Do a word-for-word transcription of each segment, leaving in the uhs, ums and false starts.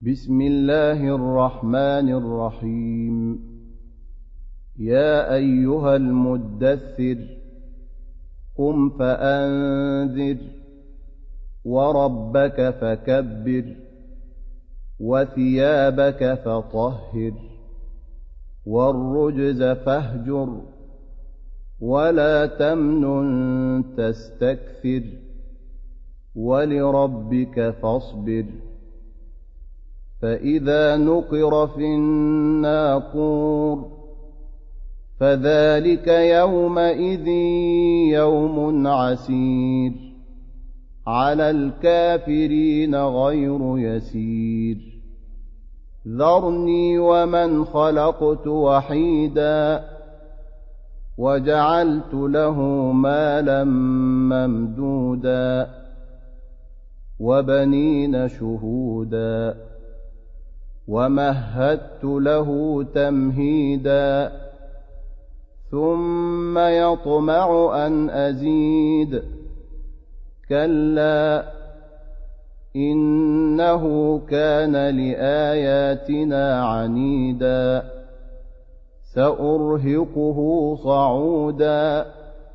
بسم الله الرحمن الرحيم. يا أيها المدثر قم فأنذر وربك فكبر وثيابك فطهر والرجز فاهجر ولا تمنن تستكثر ولربك فاصبر. فإذا نقر في الناقور فذلك يومئذ يوم عسير على الكافرين غير يسير. ذرني ومن خلقت وحيدا وجعلت له مالا ممدودا وبنين شهودا ومهدت له تمهيدا ثم يطمع أن أزيد. كلا إنه كان لآياتنا عنيدا سأرهقه صعودا.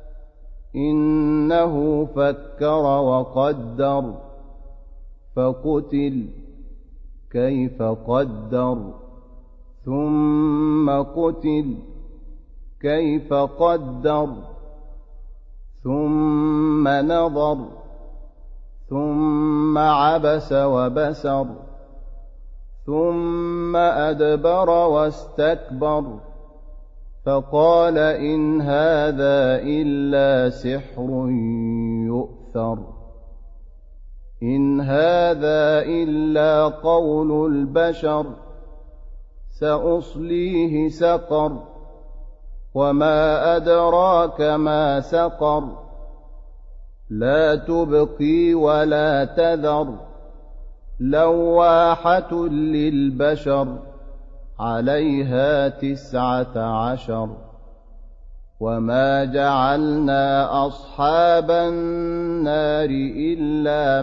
إنه فكر وقدر فقتل كيف قدر ثم قتل كيف قدر ثم نظر ثم عبس وبسر ثم أدبر واستكبر فقال إن هذا إلا سحر يؤثر. إن هذا إلا قول البشر سأصليه سقر وما أدراك ما سقر. لا تبقي ولا تذر لواحة للبشر عليها تسعة عشر. وما جعلنا أصحاب النار إلا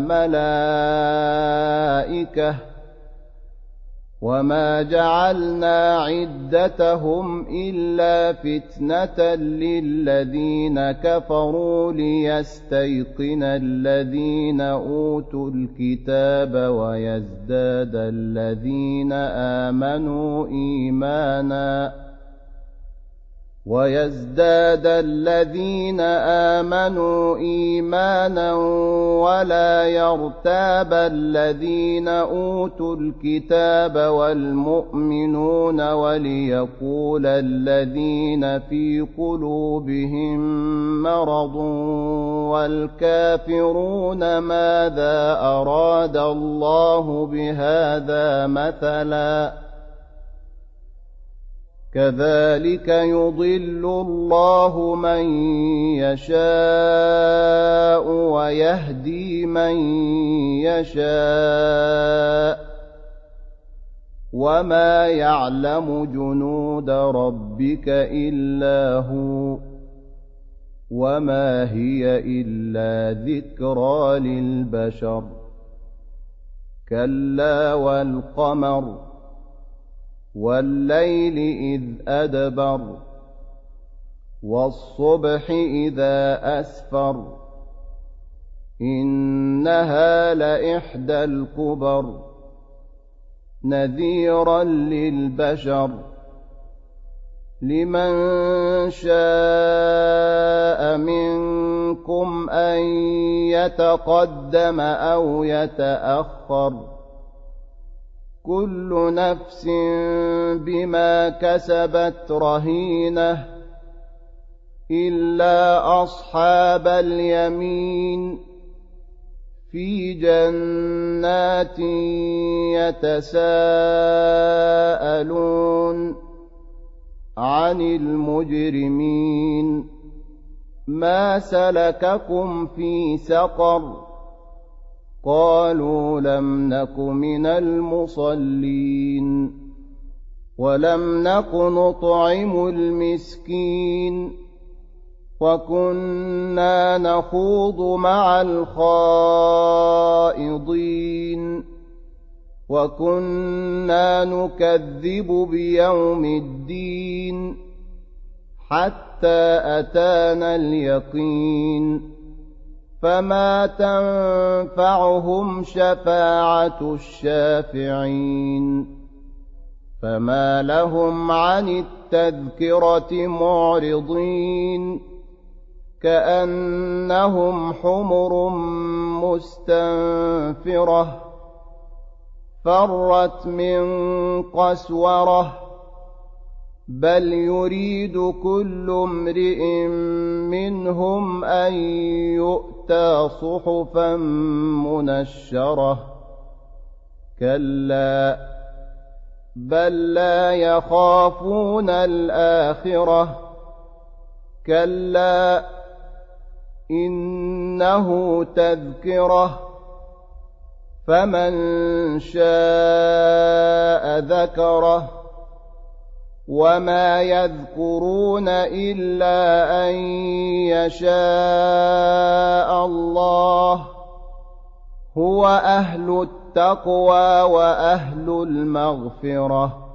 ملائكة وما جعلنا عدتهم إلا فتنة للذين كفروا ليستيقن الذين أوتوا الكتاب ويزداد الذين آمنوا إيمانا ويزداد الذين آمنوا إيمانا ولا يرتاب الذين أوتوا الكتاب والمؤمنون وليقول الذين في قلوبهم مرض والكافرون ماذا أراد الله بهذا مثلا. كذلك يضل الله من يشاء ويهدي من يشاء وما يعلم جنود ربك إلا هو وما هي إلا ذكرى للبشر. كلا والقمر والليل إذ أدبر والصبح إذا أسفر إنها لإحدى الكبر نذيرا للبشر. لمن شاء منكم أن يتقدم أو يتأخر كل نفس بما كسبت رهينة إلا أصحاب اليمين في جنات يتساءلون عن المجرمين ما سلككم في سقر قالوا لم نك من المصلين ولم نك نطعم المسكين وكنا نخوض مع الخائضين وكنا نكذب بيوم الدين حتى أتانا اليقين فما تنفعهم شفاعة الشافعين فما لهم عن التذكرة معرضين كأنهم حمر مستنفرة فرت من قسورة بل يريد كل امرئ منهم أن يؤتى صحفا منشرة كلا بل لا يخافون الآخرة كلا إنه تذكرة فمن شاء ذكره وما يذكرون إلا أن يشاء الله هو أهل التقوى وأهل المغفرة